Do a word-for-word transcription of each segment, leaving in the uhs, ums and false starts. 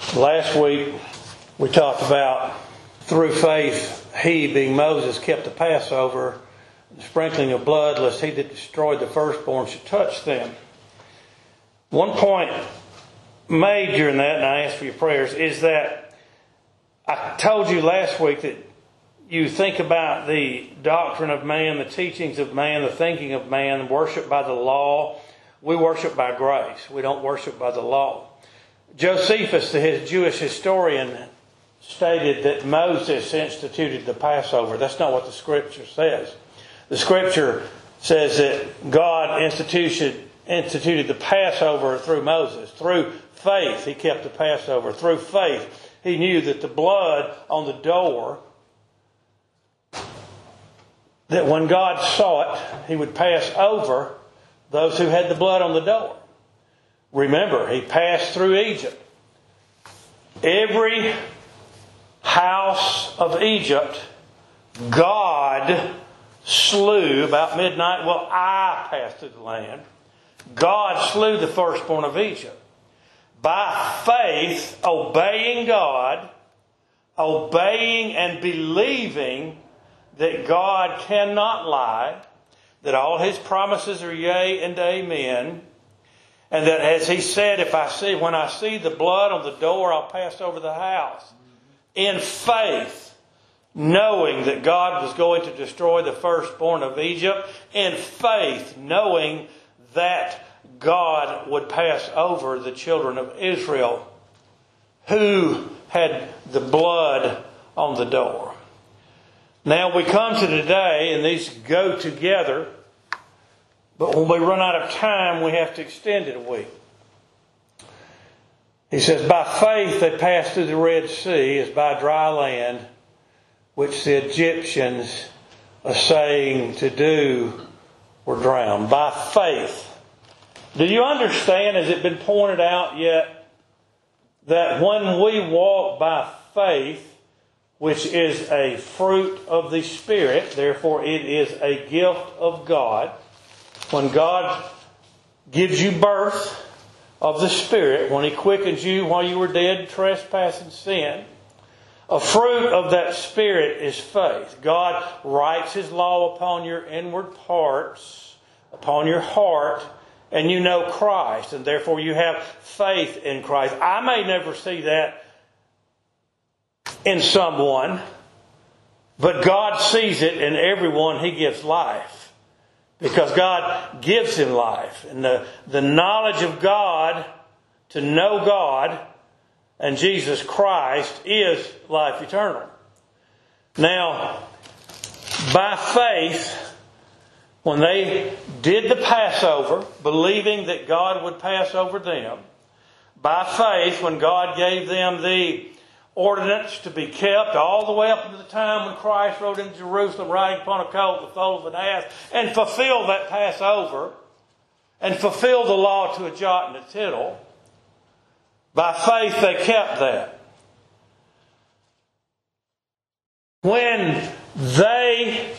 Last week we talked about through faith he, being Moses, kept the Passover, the sprinkling of blood, lest he that destroyed the firstborn should touch them. One point made during that, and I ask for your prayers, is that I told you last week that you think about the doctrine of man, the teachings of man, the thinking of man, worship by the law. We worship by grace. We don't worship by the law. Josephus, his Jewish historian, stated that Moses instituted the Passover. That's not what the Scripture says. The Scripture says that God instituted, instituted the Passover through Moses. Through faith, he kept the Passover. Through faith, he knew that the blood on the door, that when God saw it, he would pass over those who had the blood on the door. Remember, he passed through Egypt. Every house of Egypt, God slew about midnight. Well, I passed through the land. God slew the firstborn of Egypt. By faith, obeying God, obeying and believing that God cannot lie, that all His promises are yea and amen, and that as He said, if I see, when I see the blood on the door, I'll pass over the house. In faith, knowing that God was going to destroy the firstborn of Egypt. In faith, knowing that God would pass over the children of Israel who had the blood on the door. Now we come to today, and these go together. But when we run out of time, we have to extend it a week. He says, by faith they passed through the Red Sea as by dry land, which the Egyptians, essaying to do, were drowned. By faith. Do you understand, has it been pointed out yet, that when we walk by faith, which is a fruit of the Spirit, therefore it is a gift of God, when God gives you birth of the Spirit, when He quickens you while you were dead in trespass and sin, a fruit of that Spirit is faith. God writes His law upon your inward parts, upon your heart, and you know Christ, and therefore you have faith in Christ. I may never see that in someone, but God sees it in everyone He gives life. Because God gives him life. And the, the knowledge of God, to know God and Jesus Christ, is life eternal. Now, by faith, when they did the Passover, believing that God would pass over them, by faith, when God gave them the ordinance to be kept all the way up into the time when Christ rode into Jerusalem riding upon a colt, the foal of an ass, and fulfilled that Passover, and fulfilled the law to a jot and a tittle. By faith they kept that. When they,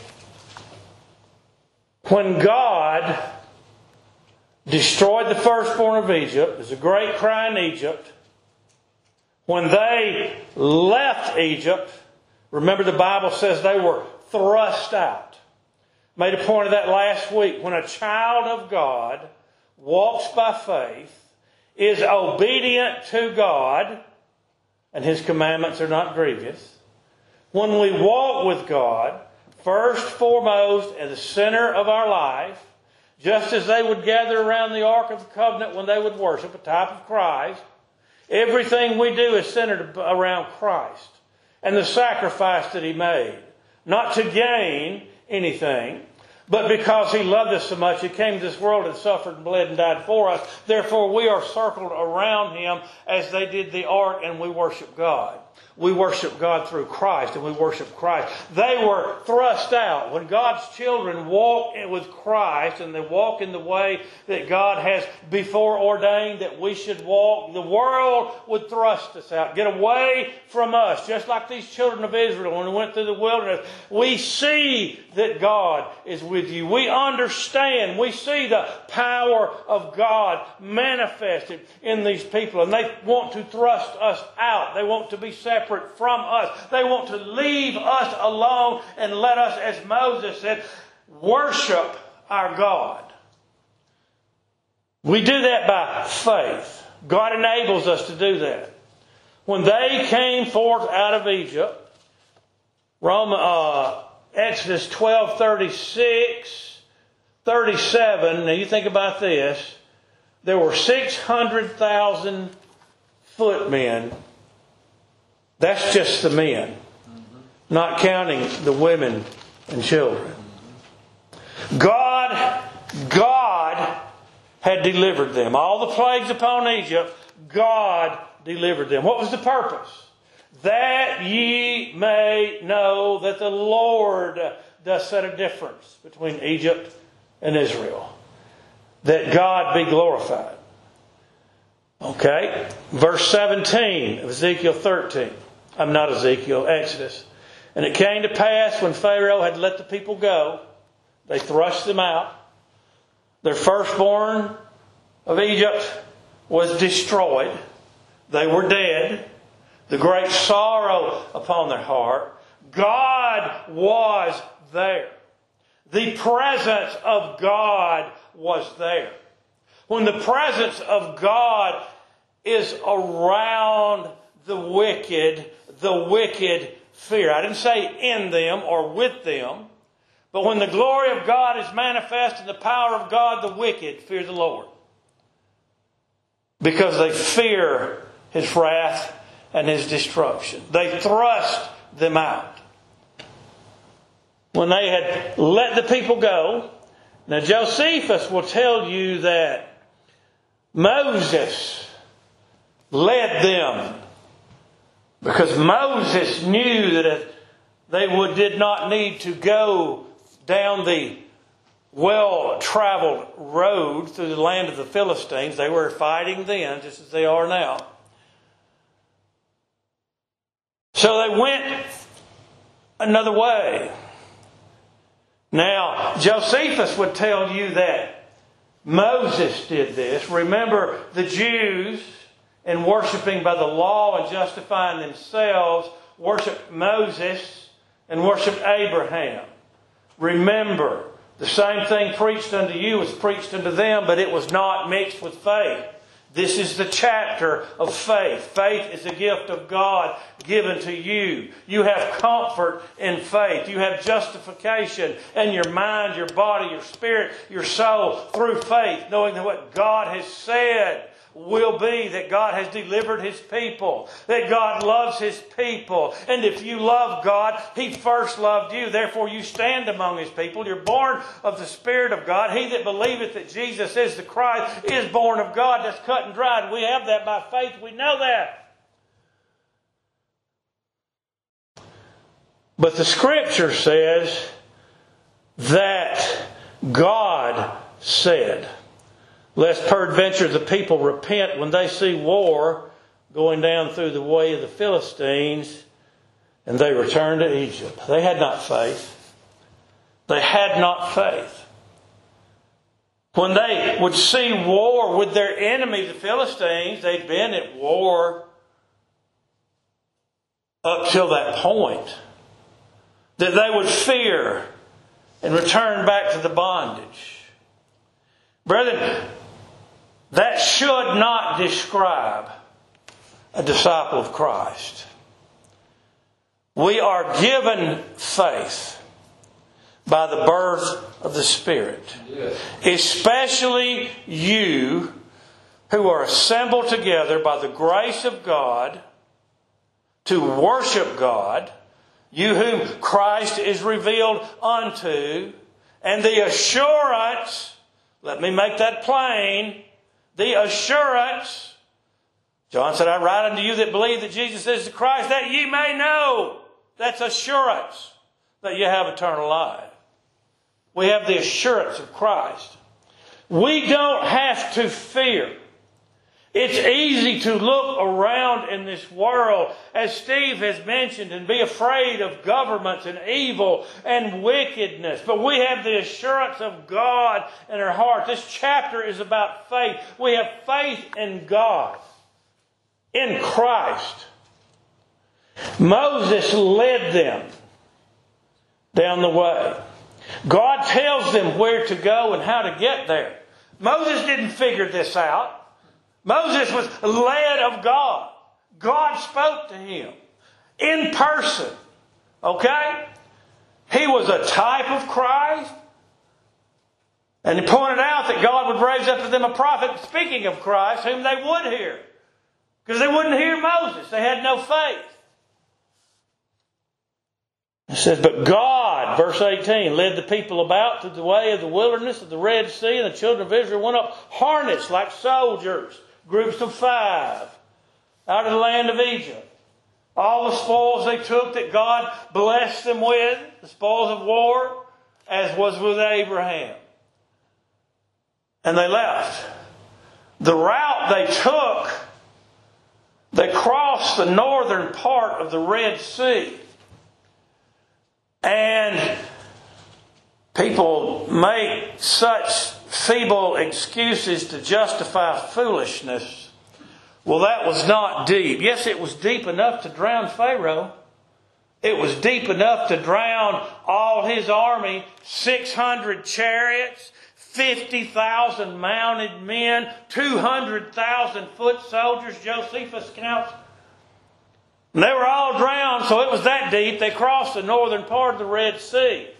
when God destroyed the firstborn of Egypt, there's a great cry in Egypt. When they left Egypt, remember the Bible says they were thrust out. Made a point of that last week. When a child of God walks by faith, is obedient to God, and His commandments are not grievous. When we walk with God, first, foremost, at the center of our life, just as they would gather around the Ark of the Covenant when they would worship, a type of Christ, everything we do is centered around Christ and the sacrifice that He made. Not to gain anything, but because He loved us so much, He came to this world and suffered and bled and died for us. Therefore, we are circled around Him as they did the ark, and we worship God. We worship God through Christ, and we worship Christ. They were thrust out. When God's children walk with Christ, and they walk in the way that God has before ordained that we should walk, the world would thrust us out. Get away from us. Just like these children of Israel when we went through the wilderness. We see that God is with with you. We understand. We see the power of God manifested in these people. And they want to thrust us out. They want to be separate from us. They want to leave us alone and let us, as Moses said, worship our God. We do that by faith. God enables us to do that. When they came forth out of Egypt, Rome, uh, Exodus twelve, thirty-six, thirty-seven, now you think about this, there were six hundred thousand footmen. That's just the men, not counting the women and children. God, God had delivered them. All the plagues upon Egypt, God delivered them. What was the purpose? That ye may know that the Lord does set a difference between Egypt and Israel. That God be glorified. Okay. Verse seventeen of Ezekiel thirteen. I'm not Ezekiel, Exodus. And it came to pass when Pharaoh had let the people go, they thrust them out. Their firstborn of Egypt was destroyed. They were dead. The great sorrow upon their heart. God was there. The presence of God was there. When the presence of God is around the wicked, the wicked fear. I didn't say in them or with them. But when the glory of God is manifest in the power of God, the wicked fear the Lord. Because they fear His wrath and His destruction. They thrust them out. When they had let the people go, now Josephus will tell you that Moses led them because Moses knew that if they would, did not need to go down the well-traveled road through the land of the Philistines. They were fighting then, just as they are now. So they went another way. Now, Josephus would tell you that Moses did this. Remember, the Jews, in worshiping by the law and justifying themselves, worshiped Moses and worshiped Abraham. Remember, the same thing preached unto you was preached unto them, but it was not mixed with faith. This is the chapter of faith. Faith is a gift of God given to you. You have comfort in faith. You have justification in your mind, your body, your spirit, your soul through faith, knowing that what God has said will be, that God has delivered His people, that God loves His people. And if you love God, He first loved you. Therefore you stand among His people. You're born of the Spirit of God. He that believeth that Jesus is the Christ is born of God. That's cut and dried. We have that by faith. We know that. But the Scripture says that God said, lest peradventure the people repent when they see war going down through the way of the Philistines, and they return to Egypt. They had not faith. They had not faith. When they would see war with their enemy, the Philistines, they'd been at war up till that point, that they would fear and return back to the bondage. Brethren, that should not describe a disciple of Christ. We are given faith by the birth of the Spirit. Yes. Especially you who are assembled together by the grace of God to worship God, you whom Christ is revealed unto, and the assurance, let me make that plain, the assurance, John said, I write unto you that believe that Jesus is the Christ, that ye may know. That's assurance that you have eternal life. We have the assurance of Christ. We don't have to fear. It's easy to look around in this world, as Steve has mentioned, and be afraid of governments and evil and wickedness. But we have the assurance of God in our heart. This chapter is about faith. We have faith in God, in Christ. Moses led them down the way. God tells them where to go and how to get there. Moses didn't figure this out. Moses was led of God. God spoke to him in person. Okay? He was a type of Christ. And he pointed out that God would raise up to them a prophet, speaking of Christ, whom they would hear. Because they wouldn't hear Moses. They had no faith. It says, but God, verse eighteen, led the people about through the way of the wilderness of the Red Sea, and the children of Israel went up harnessed like soldiers, groups of five, out of the land of Egypt. All the spoils they took that God blessed them with, the spoils of war, as was with Abraham. And they left. The route they took, they crossed the northern part of the Red Sea. And people make such feeble excuses to justify foolishness. Well, that was not deep. Yes, it was deep enough to drown Pharaoh. It was deep enough to drown all his army, six hundred chariots, fifty thousand mounted men, two hundred thousand foot soldiers, Josephus counts. And they were all drowned, so it was that deep. They crossed the northern part of the Red Sea.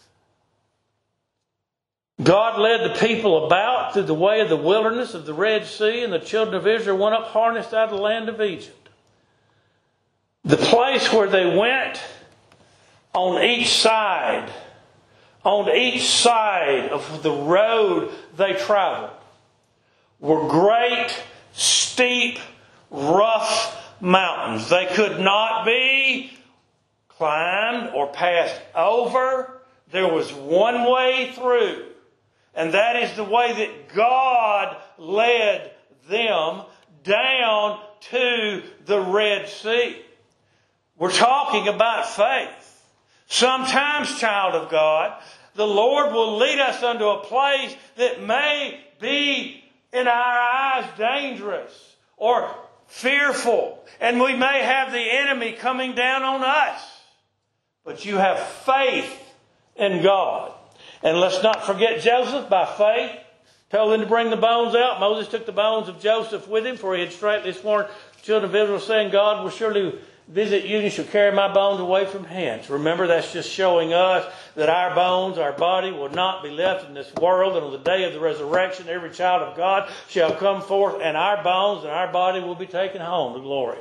God led the people about through the way of the wilderness of the Red Sea, and the children of Israel went up harnessed out of the land of Egypt. The place where they went, on each side, on each side of the road they traveled, were great, steep, rough mountains. They could not be climbed or passed over. There was one way through. And that is the way that God led them down to the Red Sea. We're talking about faith. Sometimes, child of God, the Lord will lead us unto a place that may be in our eyes dangerous or fearful. And we may have the enemy coming down on us. But you have faith in God. And let's not forget Joseph, by faith, told them to bring the bones out. Moses took the bones of Joseph with him, for he had straightly sworn the children of Israel, saying, God will surely visit you, and you shall carry my bones away from hence. Remember, that's just showing us that our bones, our body, will not be left in this world. And on the day of the resurrection, every child of God shall come forth, and our bones and our body will be taken home to glory.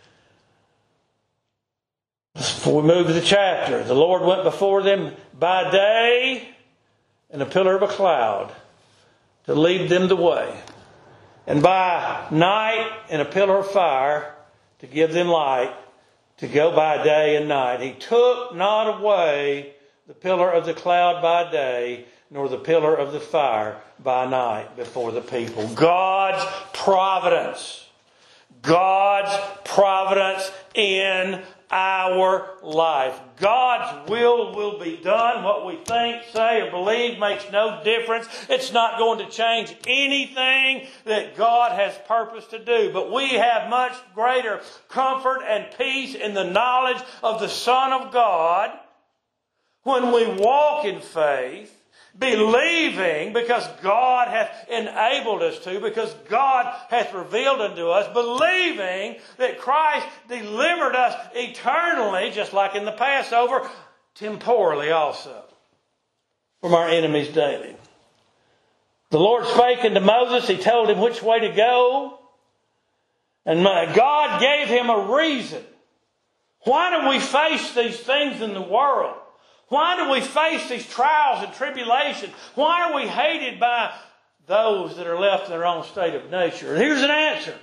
Before we move to the chapter, the Lord went before them by day in a pillar of a cloud to lead them the way, and by night in a pillar of fire to give them light, to go by day and night. He took not away the pillar of the cloud by day, nor the pillar of the fire by night before the people. God's providence. God's providence in our life. God's will will be done. What we think, say, or believe makes no difference. It's not going to change anything that God has purposed to do. But we have much greater comfort and peace in the knowledge of the Son of God when we walk in faith, believing, because God hath enabled us to, because God hath revealed unto us, believing that Christ delivered us eternally, just like in the Passover, temporally also, from our enemies daily. The Lord spake unto Moses. He told him which way to go. And God gave him a reason. Why do we face these things in the world? Why do we face these trials and tribulations? Why are we hated by those that are left in their own state of nature? And here's an answer.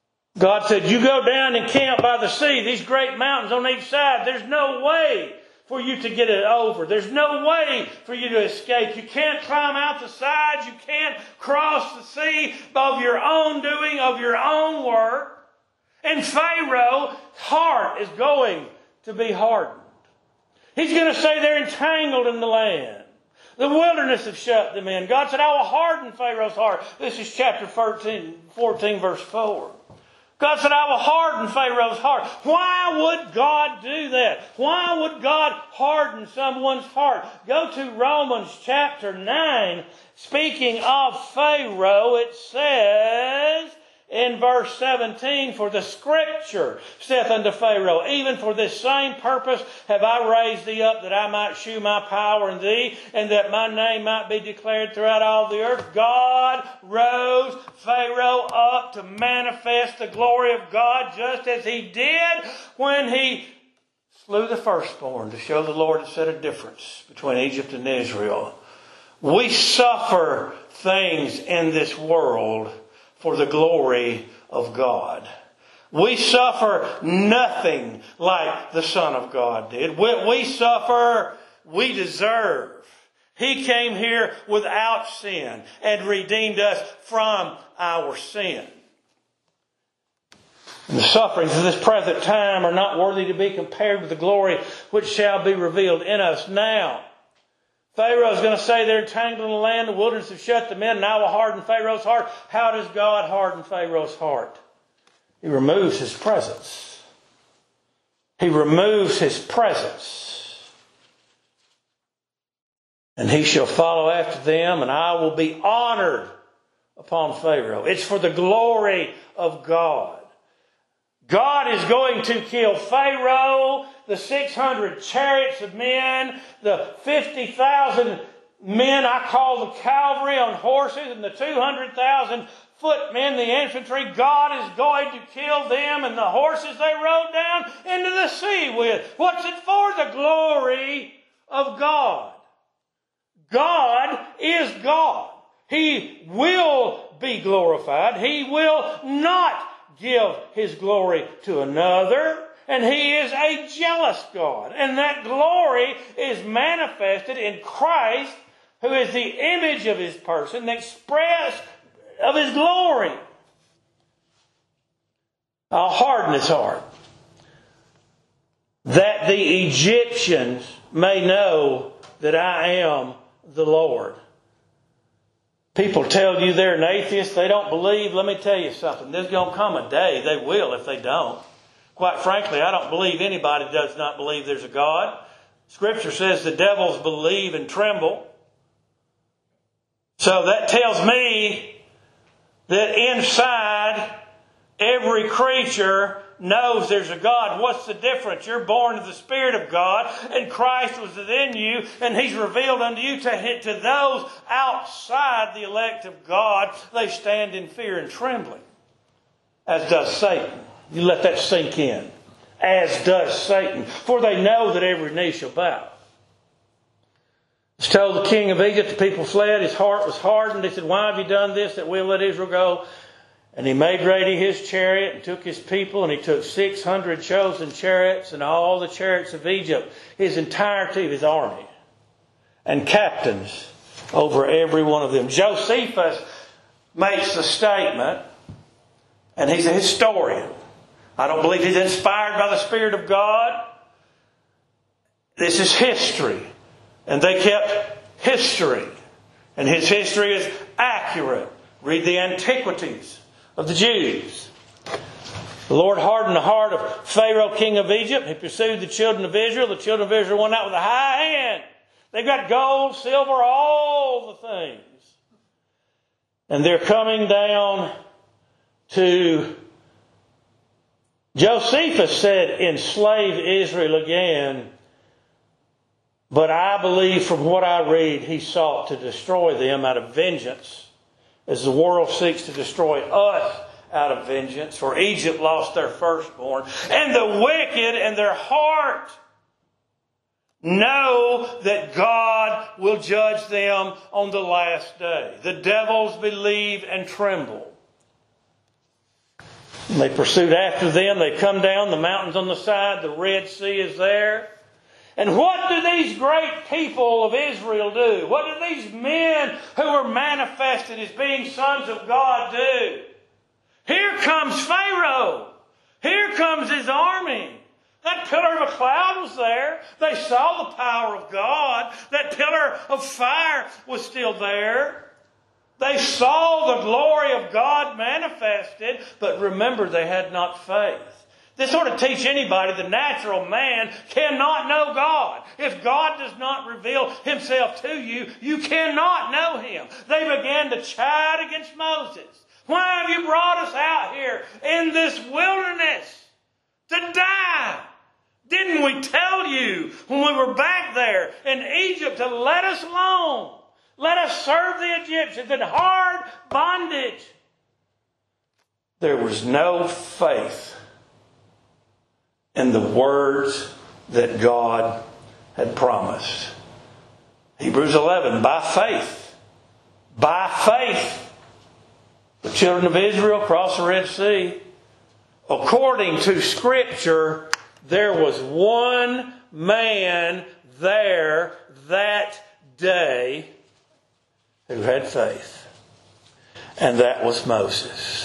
God said, you go down and camp by the sea, these great mountains on each side. There's no way for you to get it over. There's no way for you to escape. You can't climb out the sides. You can't cross the sea of your own doing, of your own work. And Pharaoh's heart is going to be hardened. He's going to say they're entangled in the land. The wilderness have shut them in. God said, I will harden Pharaoh's heart. This is chapter fourteen, fourteen verse four. God said, I will harden Pharaoh's heart. Why would God do that? Why would God harden someone's heart? Go to Romans chapter nine. Speaking of Pharaoh, it says in verse seventeen, for the scripture saith unto Pharaoh, even for this same purpose have I raised thee up, that I might shew my power in thee, and that my name might be declared throughout all the earth. God rose Pharaoh up to manifest the glory of God, just as he did when he slew the firstborn, to show the Lord had set a difference between Egypt and Israel. We suffer things in this world for the glory of God. We suffer nothing like the Son of God did. We, we suffer, we deserve. He came here without sin and redeemed us from our sin. And the sufferings of this present time are not worthy to be compared with the glory which shall be revealed in us. Now, Pharaoh is going to say they're entangled in the land, the wilderness have shut them in, and I will harden Pharaoh's heart. How does God harden Pharaoh's heart? He removes his presence. He removes his presence. And he shall follow after them, and I will be honored upon Pharaoh. It's for the glory of God. God is going to kill Pharaoh, the six hundred chariots of men, the fifty thousand men I call the cavalry on horses, and the two hundred thousand footmen, the infantry. God is going to kill them and the horses they rode down into the sea with. What's it for? The glory of God. God is God. He will be glorified. He will not give his glory to another. And he is a jealous God. And that glory is manifested in Christ, who is the image of his person, the express of his glory. I'll harden his heart, that the Egyptians may know that I am the Lord. People tell you they're an atheist, they don't believe. Let me tell you something. There's going to come a day they will if they don't. Quite frankly, I don't believe anybody does not believe there's a God. Scripture says the devils believe and tremble. So that tells me that inside every creature knows there's a God. What's the difference? You're born of the Spirit of God, and Christ was within you, and He's revealed unto you. To, to those outside the elect of God, they stand in fear and trembling, as does Satan. You let that sink in. As does Satan. For they know that every knee shall bow. It's told the king of Egypt, the people fled, his heart was hardened. They said, why have you done this, that we'll let Israel go? And he made ready his chariot and took his people, and he took six hundred chosen chariots and all the chariots of Egypt, his entirety of his army, and captains over every one of them. Josephus makes the statement, and he's a historian. I don't believe he's inspired by the Spirit of God. This is history. And they kept history. And his history is accurate. Read the Antiquities of the Jews. The Lord hardened the heart of Pharaoh, king of Egypt. He pursued the children of Israel. The children of Israel went out with a high hand. They've got gold, silver, all the things. And they're coming down to... Josephus said, enslave Israel again. But I believe from what I read, he sought to destroy them out of vengeance, as the world seeks to destroy us out of vengeance. For Egypt lost their firstborn. And the wicked in their heart know that God will judge them on the last day. The devils believe and tremble. And they pursued after them. They come down the mountains on the side. The Red Sea is there. And what do these great people of Israel do? What do these men who were manifested as being sons of God do? Here comes Pharaoh. Here comes his army. That pillar of a cloud was there. They saw the power of God. That pillar of fire was still there. They saw the glory of God manifested. But remember, they had not faith. This ought to teach anybody the natural man cannot know God. If God does not reveal Himself to you, you cannot know Him. They began to chide against Moses. Why have you brought us out here in this wilderness to die? Didn't we tell you when we were back there in Egypt to let us alone? Let us serve the Egyptians in hard bondage. There was no faith in the words that God had promised. Hebrews eleven, by faith. By faith. The children of Israel crossed the Red Sea. According to Scripture, there was one man there that day who had faith. And that was Moses.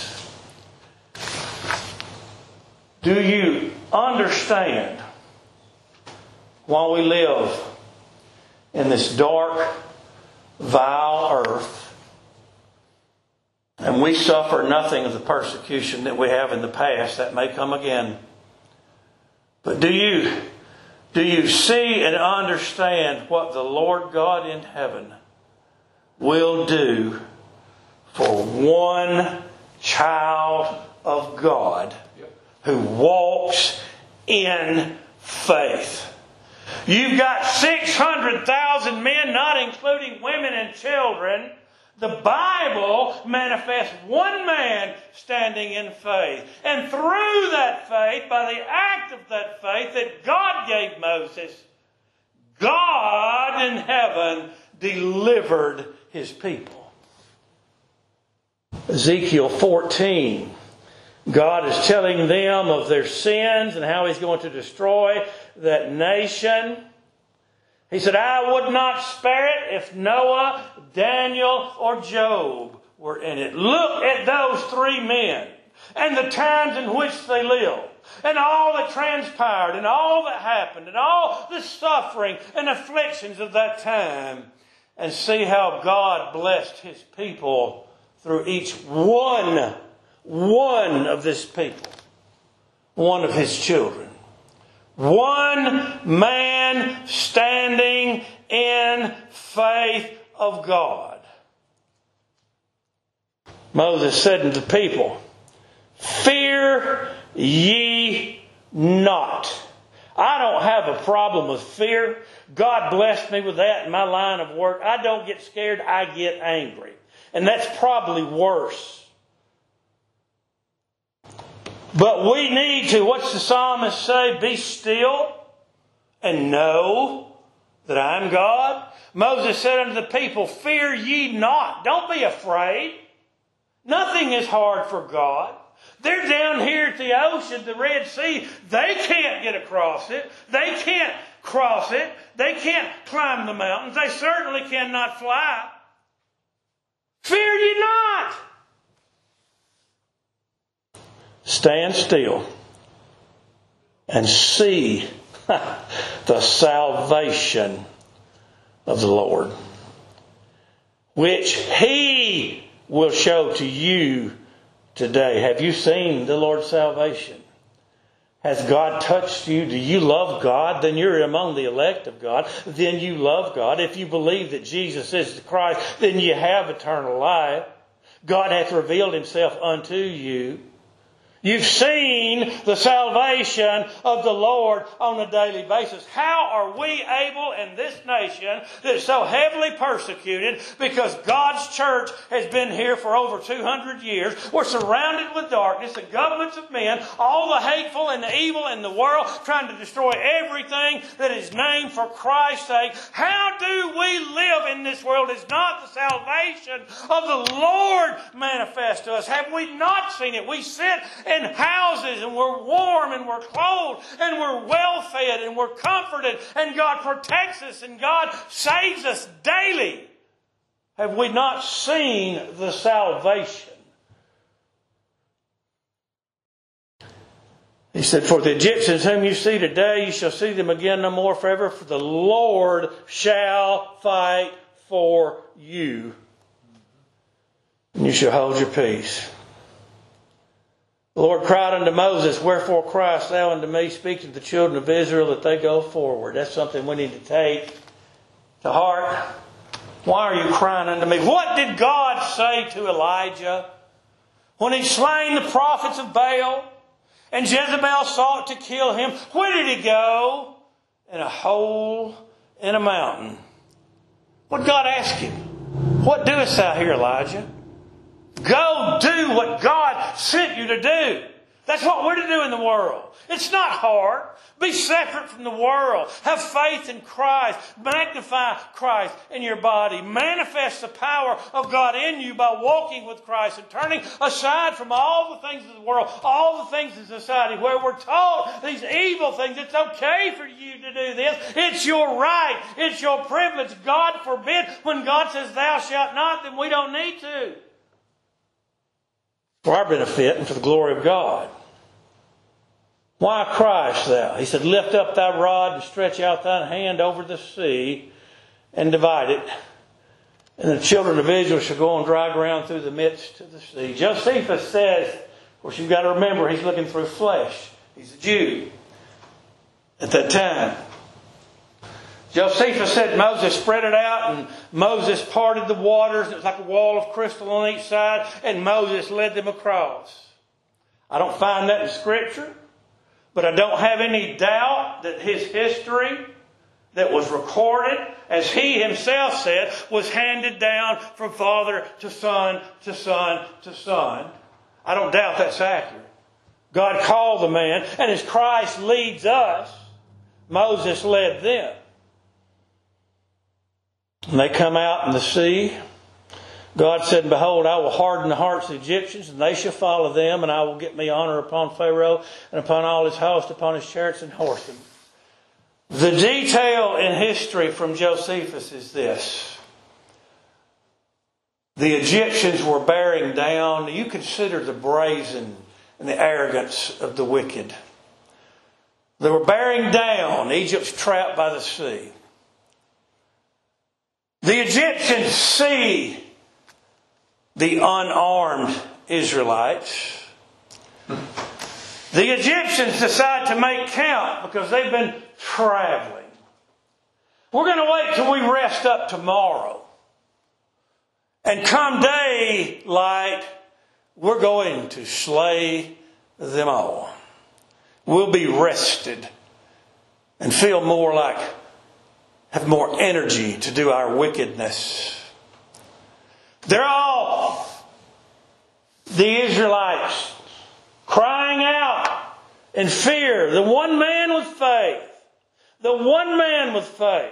Do you understand while we live in this dark, vile earth, and we suffer nothing of the persecution that we have in the past, that may come again. But do you, do you see and understand what the Lord God in heaven will do for one child of God who walks in faith? You've got six hundred thousand men, not including women and children. The Bible manifests one man standing in faith. And through that faith, by the act of that faith that God gave Moses, God in heaven delivered His people. Ezekiel fourteen. God is telling them of their sins and how He's going to destroy that nation. He said, I would not spare it if Noah, Daniel, or Job were in it. Look at those three men and the times in which they lived, and all that transpired, and all that happened, and all the suffering and afflictions of that time, and see how God blessed His people through each one, one of this people, one of His children. One man standing in faith of God. Moses said unto the people, fear ye not. I don't have a problem with fear. God blessed me with that in my line of work. I don't get scared, I get angry. And that's probably worse. But we need to, what's the psalmist say? Be still and know that I am God. Moses said unto the people, fear ye not. Don't be afraid. Nothing is hard for God. They're down here at the ocean, the Red Sea. They can't get across it. They can't cross it. They can't climb the mountains. They certainly cannot fly. Fear ye not. Stand still and see the salvation of the Lord, which He will show to you today. Have you seen the Lord's salvation? Has God touched you? Do you love God? Then you're among the elect of God. Then you love God. If you believe that Jesus is the Christ, then you have eternal life. God hath revealed Himself unto you. You've seen the salvation of the Lord on a daily basis. How are we able in this nation that is so heavily persecuted because God's church has been here for over two hundred years? We're surrounded with darkness, the governments of men, all the hateful and the evil in the world trying to destroy everything that is named for Christ's sake. How do we live in this world? Is not the salvation of the Lord manifest to us? Have we not seen it? We sit in houses, and we're warm, and we're clothed, and we're well fed, and we're comforted, and God protects us, and God saves us daily. Have we not seen the salvation? He said, for the Egyptians whom you see today, you shall see them again no more forever, for the Lord shall fight for you, and you shall hold your peace. The Lord cried unto Moses, wherefore criest thou unto me? Speak to the children of Israel that they go forward. That's something we need to take to heart. Why are you crying unto me? What did God say to Elijah when he slain the prophets of Baal and Jezebel sought to kill him? Where did he go? In a hole in a mountain. What did God ask him? What doest thou here, Elijah? Go do what God sent you to do. That's what we're to do in the world. It's not hard. Be separate from the world. Have faith in Christ. Magnify Christ in your body. Manifest the power of God in you by walking with Christ and turning aside from all the things of the world, all the things of society where we're taught these evil things. It's okay for you to do this. It's your right. It's your privilege. God forbid, when God says thou shalt not, then we don't need to. For our benefit and for the glory of God. Why criest thou? He said, lift up thy rod and stretch out thine hand over the sea and divide it. And the children of Israel shall go on dry ground through the midst of the sea. Josephus says, of course you've got to remember he's looking through flesh. He's a Jew at that time. Josephus said Moses spread it out and Moses parted the waters. It was like a wall of crystal on each side, and Moses led them across. I don't find that in Scripture, but I don't have any doubt that his history that was recorded, as he himself said, was handed down from father to son to son to son. I don't doubt that's accurate. God called the man, and as Christ leads us, Moses led them. And they come out in the sea. God said, behold, I will harden the hearts of the Egyptians, and they shall follow them, and I will get me honor upon Pharaoh and upon all his host, upon his chariots and horsemen. The detail in history from Josephus is this. The Egyptians were bearing down. You consider the brazen and the arrogance of the wicked. They were bearing down. Egypt's trapped by the sea. The Egyptians see the unarmed Israelites. The Egyptians decide to make camp because they've been traveling. We're going to wait till we rest up tomorrow. And come daylight, we're going to slay them all. We'll be rested and feel more like, have more energy to do our wickedness. They're all, the Israelites, crying out in fear. The one man with faith. The one man with faith.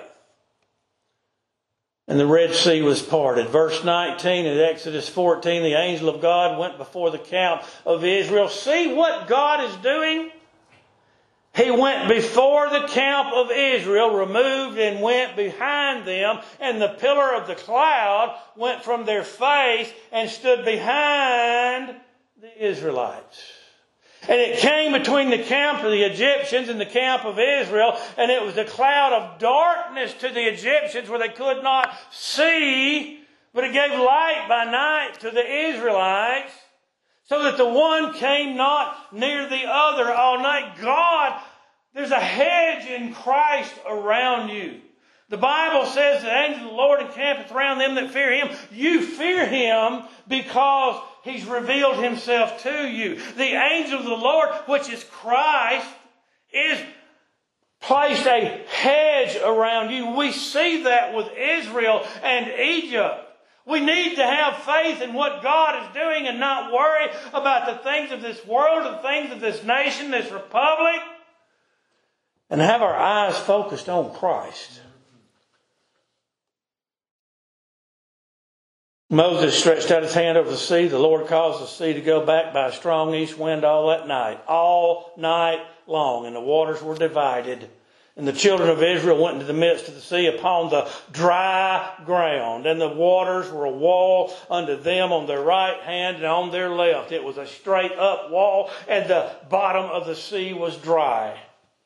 And the Red Sea was parted. Verse nineteen in Exodus fourteen, the angel of God went before the camp of Israel. See what God is doing? He went before the camp of Israel, removed and went behind them, and the pillar of the cloud went from their face and stood behind the Israelites. And it came between the camp of the Egyptians and the camp of Israel, and it was a cloud of darkness to the Egyptians where they could not see, but it gave light by night to the Israelites, so that the one came not near the other all night. God, there's a hedge in Christ around you. The Bible says the angel of the Lord encampeth around them that fear Him. You fear Him because He's revealed Himself to you. The angel of the Lord, which is Christ, is placed a hedge around you. We see that with Israel and Egypt. We need to have faith in what God is doing and not worry about the things of this world, the things of this nation, this republic, and have our eyes focused on Christ. Moses stretched out his hand over the sea. The Lord caused the sea to go back by a strong east wind all that night, all night long, and the waters were divided. And the children of Israel went into the midst of the sea upon the dry ground, and the waters were a wall unto them on their right hand and on their left. It was a straight up wall, and the bottom of the sea was dry.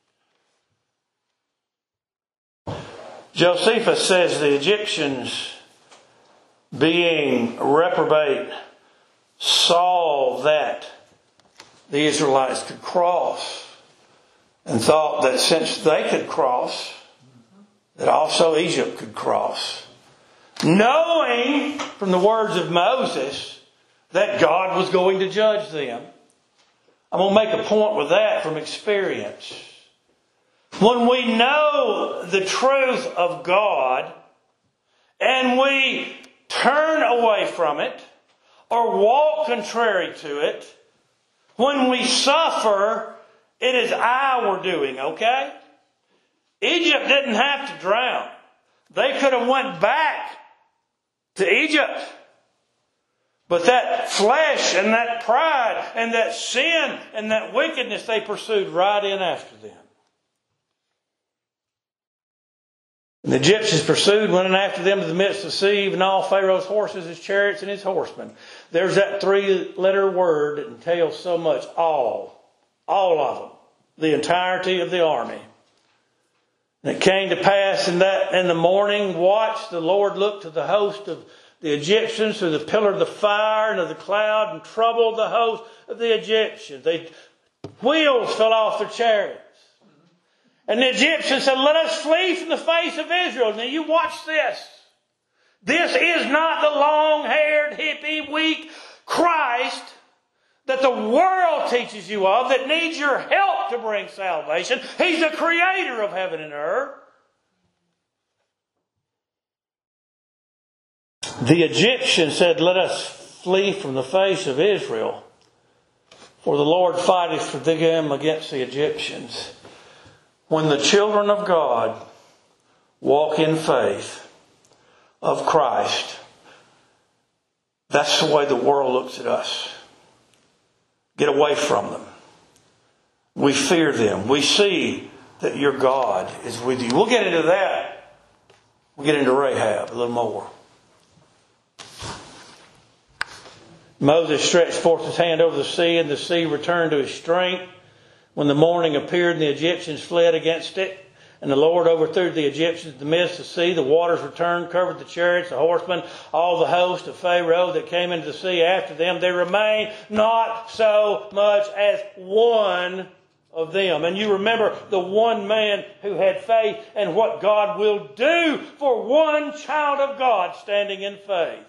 Josephus says the Egyptians, being reprobate, saw that the Israelites could cross and thought that since they could cross, that also Egypt could cross. Knowing from the words of Moses that God was going to judge them. I'm going to make a point with that from experience. When we know the truth of God and we turn away from it or walk contrary to it, when we suffer, it is our doing, okay? Egypt didn't have to drown. They could have went back to Egypt. But that flesh and that pride and that sin and that wickedness they pursued right in after them. And the Egyptians pursued, went in after them to the midst of the sea, even all Pharaoh's horses, his chariots, and his horsemen. There's that three-letter word that entails so much. All. All of them. The entirety of the army. And it came to pass in that in the morning watch, the Lord looked to the host of the Egyptians through the pillar of the fire and of the cloud, and troubled the host of the Egyptians. They, wheels fell off their chariots. And the Egyptians said, let us flee from the face of Israel. Now you watch this. This is not the long-haired, hippie, weak Christ that the world teaches you of, that needs your help to bring salvation. He's the creator of heaven and earth. The Egyptians said, let us flee from the face of Israel, for the Lord fighteth for them against the Egyptians. When the children of God walk in faith of Christ, that's the way the world looks at us. Get away from them. We fear them. We see that your God is with you. We'll get into that. We'll get into Rahab a little more. Moses stretched forth his hand over the sea, and the sea returned to his strength. When the morning appeared, and the Egyptians fled against it, and the Lord overthrew the Egyptians in the midst of the sea. The waters returned, covered the chariots, the horsemen, all the host of Pharaoh that came into the sea after them. There remained not so much as one of them. And you remember the one man who had faith and what God will do for one child of God standing in faith.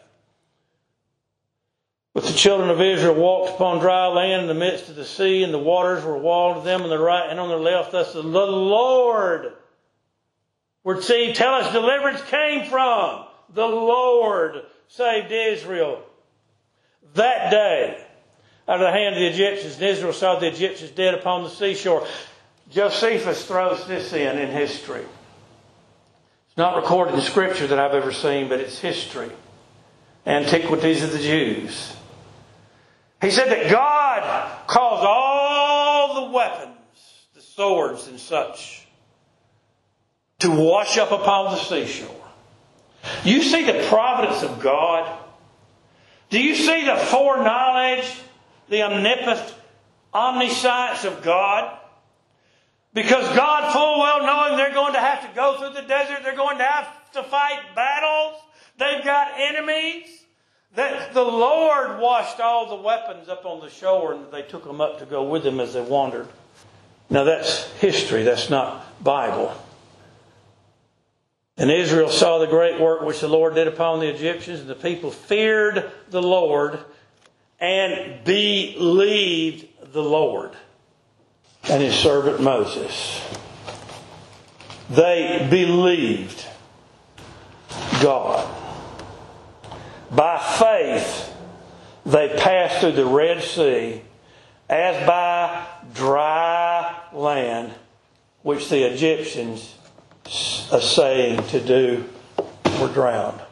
But the children of Israel walked upon dry land in the midst of the sea, and the waters were walled to them on their right and on their left. Thus the Lord would see, tell us deliverance came from. The Lord saved Israel that day out of the hand of the Egyptians. And Israel saw the Egyptians dead upon the seashore. Josephus throws this in in history. It's not recorded in Scripture that I've ever seen, but it's history. Antiquities of the Jews. He said that God caused all the weapons, the swords and such, to wash up upon the seashore. You see the providence of God? Do you see the foreknowledge, the omnipotent omniscience of God? Because God full well knowing they're going to have to go through the desert, they're going to have to fight battles, they've got enemies. That the Lord washed all the weapons up on the shore, and they took them up to go with them as they wandered. Now that's history, that's not Bible. And Israel saw the great work which the Lord did upon the Egyptians, and the people feared the Lord and believed the Lord and his servant Moses. They believed God. By faith, they passed through the Red Sea as by dry land, which the Egyptians, essaying to do, were drowned.